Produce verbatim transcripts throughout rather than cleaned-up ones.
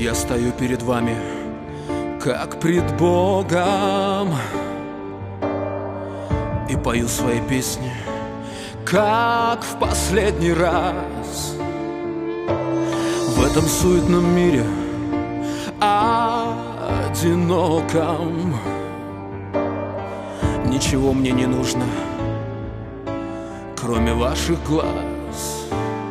Я стою перед вами, как пред Богом, и пою свои песни, как в последний раз. В этом суетном мире одиноком ничего мне не нужно, кроме ваших глаз.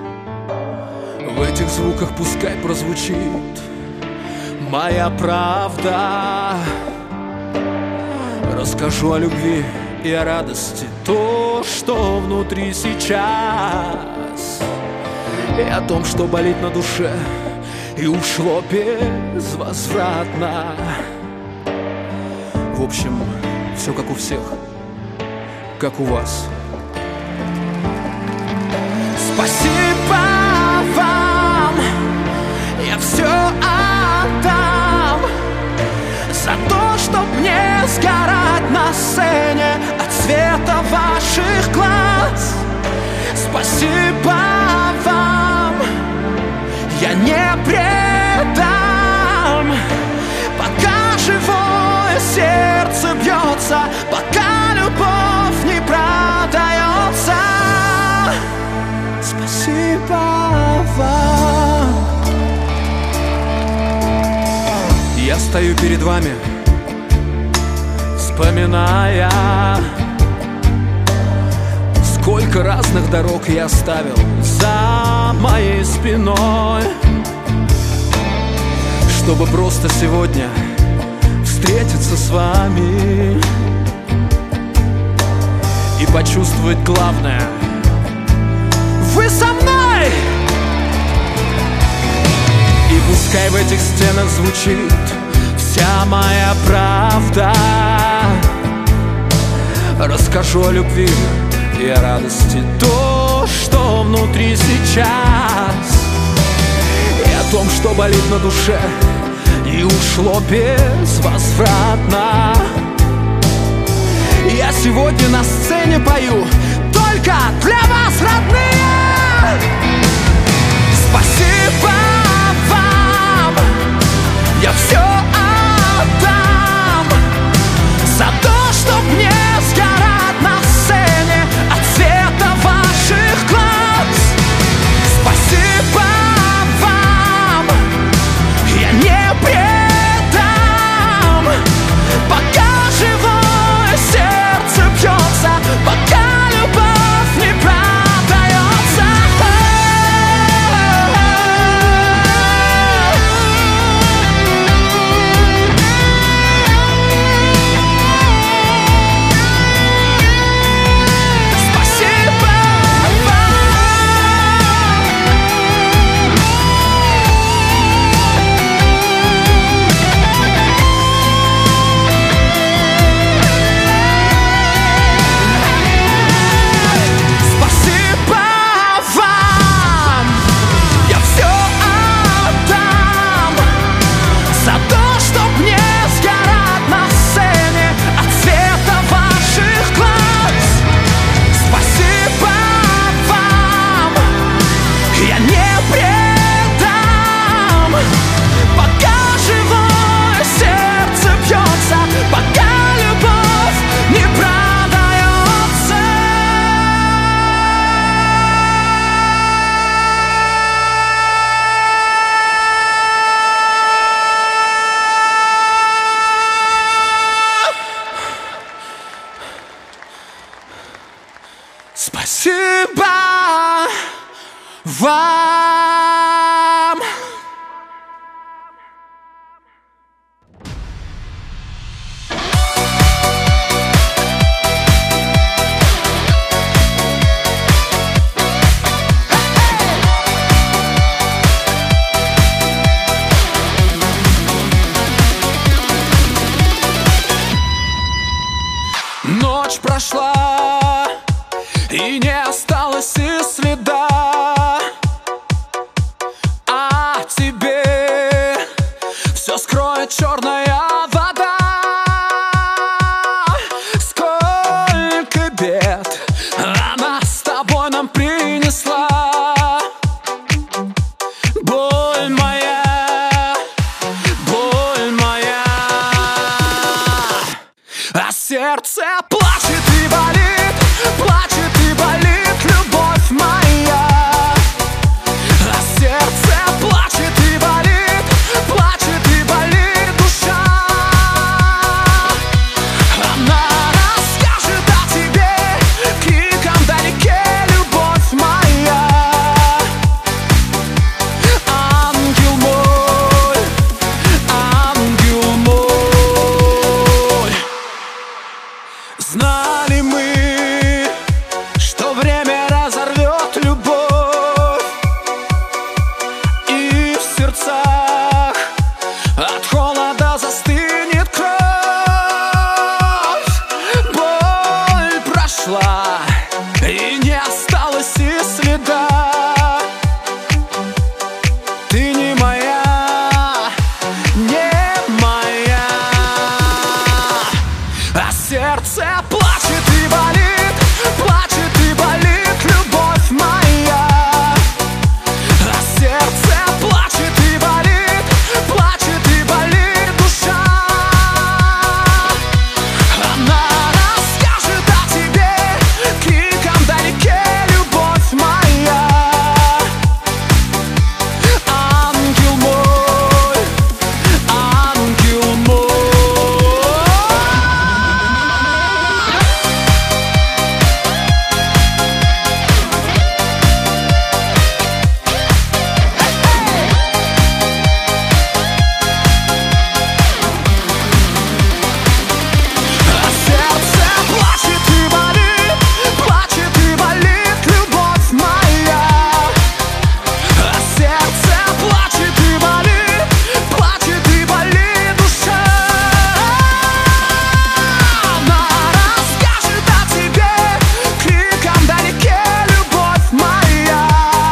В этих звуках пускай прозвучит моя правда. Расскажу о любви и о радости, то, что внутри сейчас, и о том, что болит на душе и ушло безвозвратно. В общем, все как у всех, как у вас. Спасибо вам, я все отдам за то, чтоб не сгорать на сцене от света ваших глаз. Спасибо вам, я не предам, пока живое сердце бьется, пока любовь не продается. Спасибо вам. Я стою перед вами, вспоминая, сколько разных дорог я оставил за моей спиной, чтобы просто сегодня встретиться с вами и почувствовать главное: вы со мной! И пускай в этих стенах звучит вся моя правда. Расскажу о любви и о радости, то, что внутри сейчас, и о том, что болит на душе и ушло безвозвратно. Я сегодня на сцене пою только для вас, родные. Спасибо вам, я все отдам за то, чтоб не сгорать на сцене от света ваших глаз. Спасибо вам, я не предам, пока живое сердце бьется, пока любовь не продается. Спасибо вам. Ночь прошла, и не осталось и следа. А тебе все скроет черная вода. Сколько бед она с тобой нам принесла. Боль моя сердце плачет и болит, плачет и болит любовь моя. А сердце плачет и болит, плачет и болит душа. Она расскажет о тебе криком вдалеке, любовь моя. Ангел мой, ангел мой. Знали мы, что время разорвет любовь, и в сердцах от холода застынет кровь. Боль прошла, и не осталось и следа. Ты не моя, не моя. А сердце плачет и болит, плачет и болит любовь моя. А сердце плачет и болит, плачет и болит душа. Она расскажет о тебе криком вдалеке, любовь моя. Ангел мой, ангел мой. А сердце плачет и болит, плачет и болит любовь моя. А сердце плачет и болит, плачет и болит душа. Она расскажет о тебе криком вдалеке, любовь моя.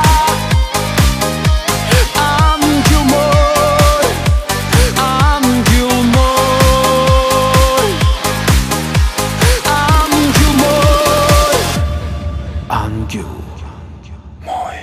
Ангел мой, ангел мой, ангел мой, ангел мой.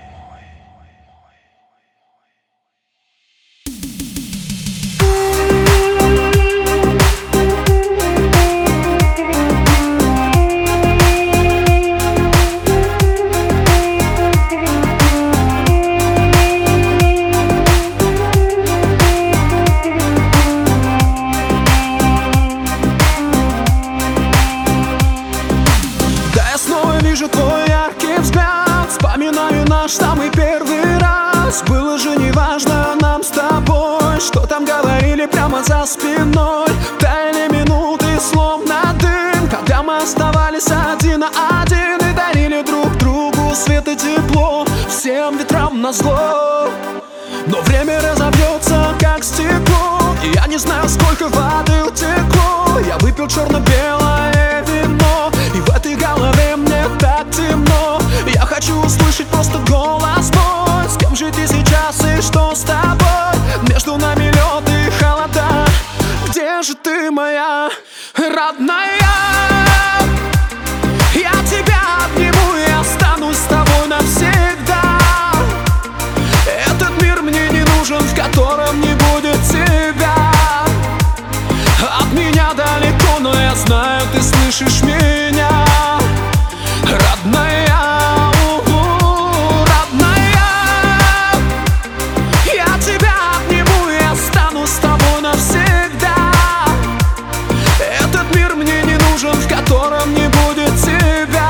Да, я снова вижу твой яркий взгляд, вспоминаю наш самый первый раз. Было же неважно нам с тобой, что там говорили прямо за спиной. Таяли минуты словно дым, когда мы оставались один на один и дарили друг другу свет и тепло, всем ветрам назло. Но время разобьется, как стекло, и я не знаю, сколько воды утекло. Я выпил черно-белое вино, и в этой голове мне так темно. Я хочу услышать просто голос мой. С кем же ты сейчас и что с тобой? Между нами лед и холода. Где же ты, моя родная? Я тебя обниму и останусь с тобой навсегда. Этот мир мне не нужен, в котором не будет тебя. От меня далеко, но я знаю, ты слышишь меня. Родная, у-у, родная. Я тебя обниму и останусь с тобой навсегда. Этот мир мне не нужен, в котором не будет тебя.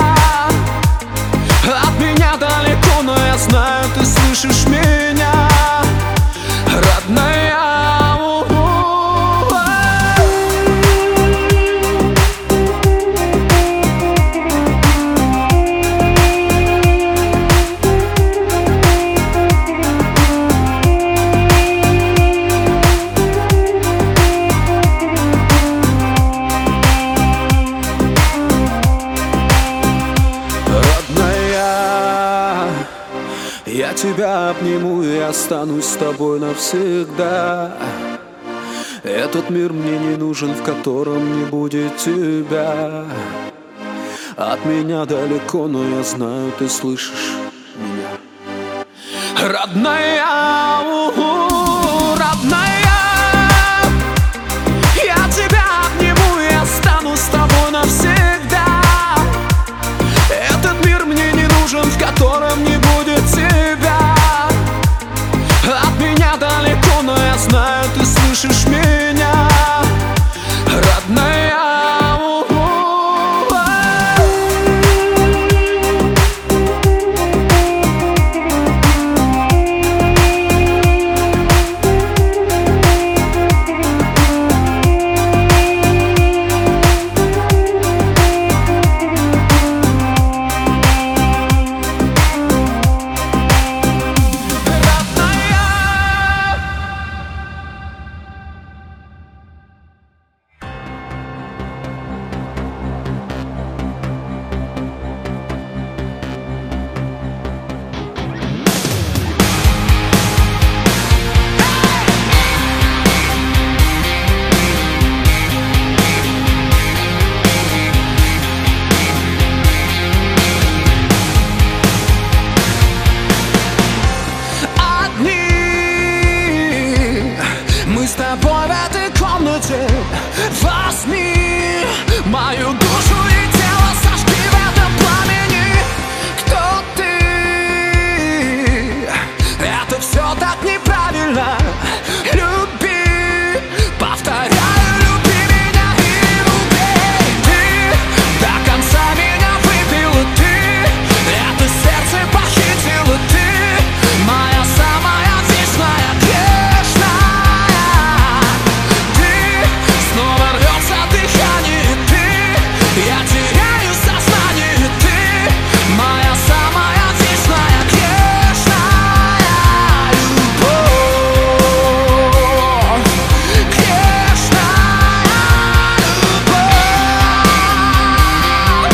От меня далеко, но я знаю, ты слышишь меня. Родная, у-у. Я тебя обниму и останусь с тобой навсегда. Этот мир мне не нужен, в котором не будет тебя. От меня далеко, но я знаю, ты слышишь меня. Родная, у-у, родная. Я тебя обниму и останусь с тобой. меня далеко, но я знаю, ты слышишь меня, родная. Мы с тобой в этой комнате, возьми мою душу и тело, сожги в этом пламени. Кто ты? Это все так неправильно. Люби, повторяю, люби меня и убей. Ты до конца меня выпила, ты это сердце похитила, ты моя самая вечная грешная. Я теряю сознание, ты моя самая вечная грешная любовь, грешная любовь.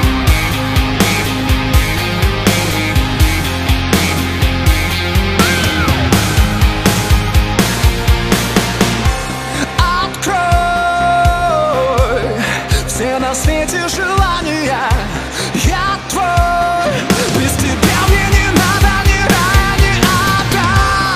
Открой все на свете желания, я твой. Без тебя мне не надо ни рая, ни ада.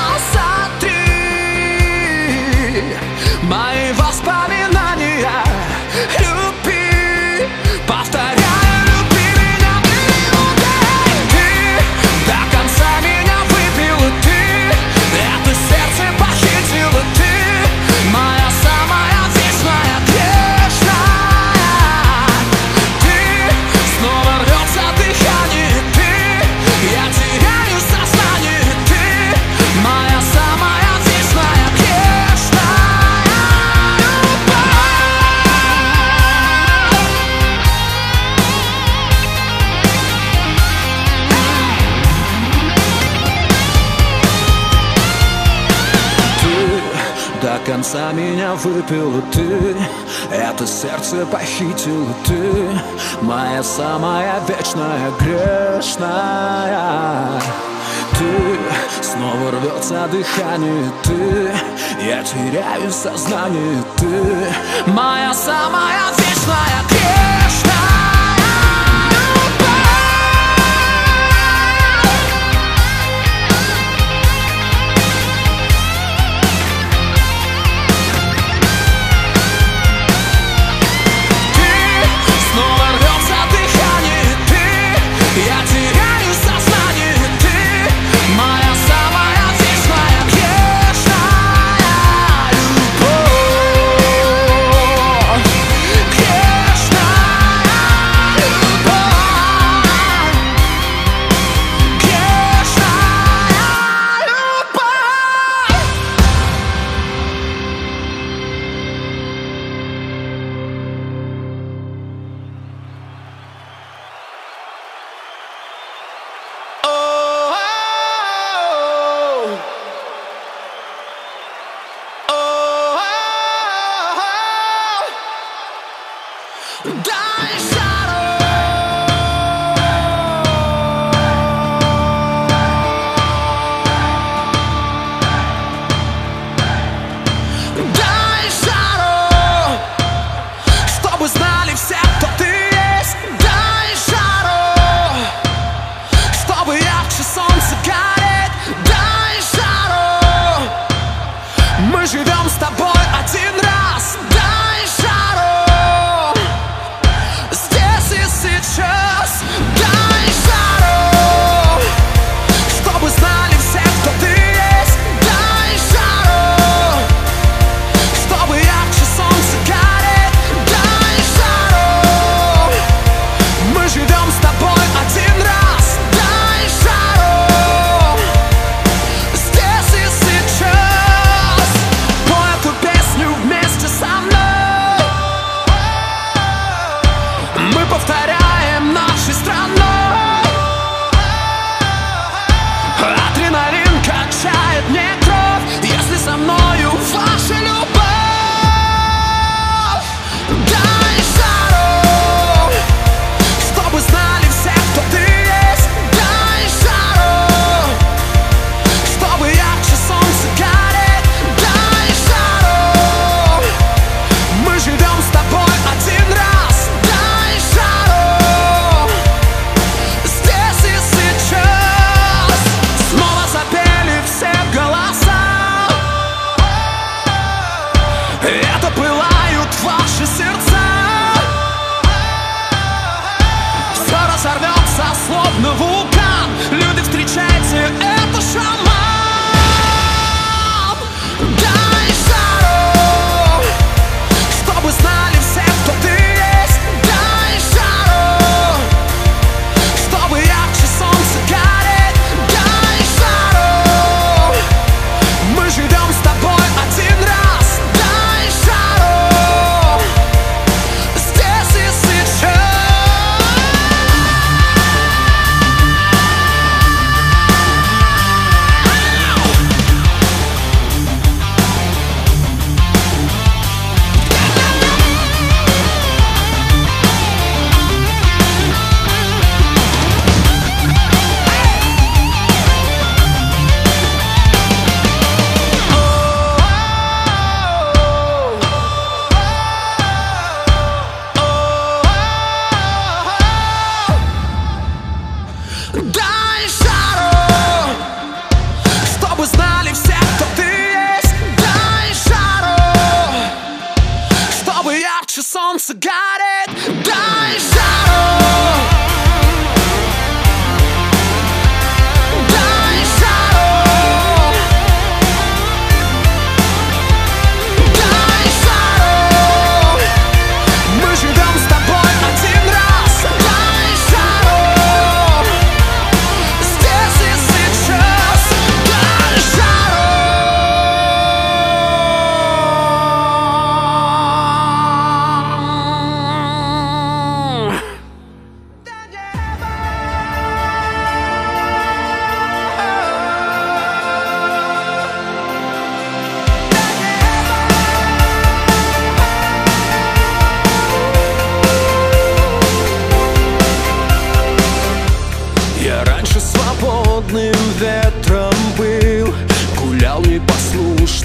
Сотри мои воспоминания, люби, повторяю, люби меня и убей. Ты до конца меня выпила, ты это сердце похитила, ты моя самая вечная грешная. До конца меня выпила ты, это сердце похитила ты, моя самая вечная грешная. Ты, снова рвется дыхание, ты, я теряю сознание, ты моя самая вечная грешная. Я теряю сознание, ты моя самая вечная грешная любовь, грешная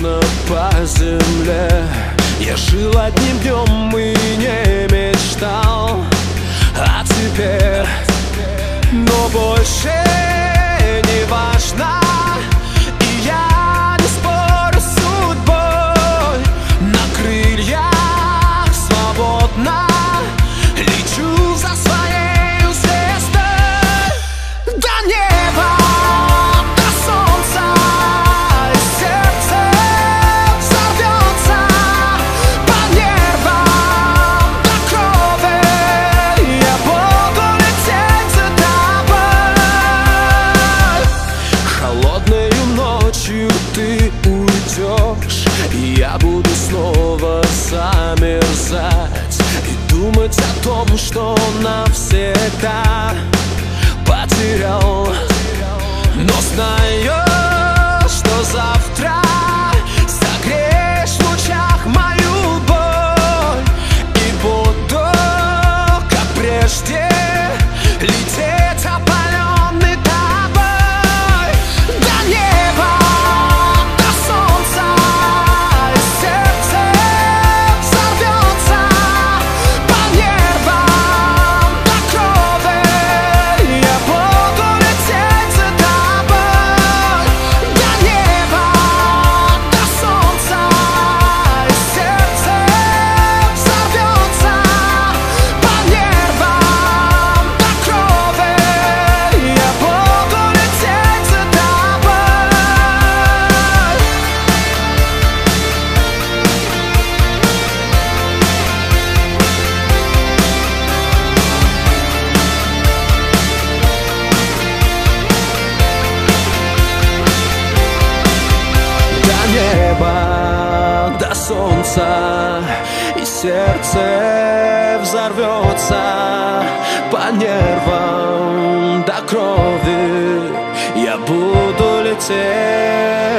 скучно по земле. Я жил одним днем и не мечтал, а теперь, но больше не важно. И я не спорю с судьбой, на крыльях свободно лечу за своей звездой до неба, до солнца, и сердце взорвется по нервам до крови. Я буду лететь за тобой. Холодною ночью ты уйдешь, и я буду снова замерзать и думать о том, что навсегда потерял. Но знаю, что завтра согреешь в лучах мою боль, и буду, как прежде, лететь опаленный тобой до неба, до солнца, и сердце взорвется по нервам до крови. Я буду лететь за тобой до неба, до солнца, и сердце взорвется по нервам до крови. Я буду лететь за тобой. До неба, до солнца, и сердце взорвется по нервам до крови. Я буду лететь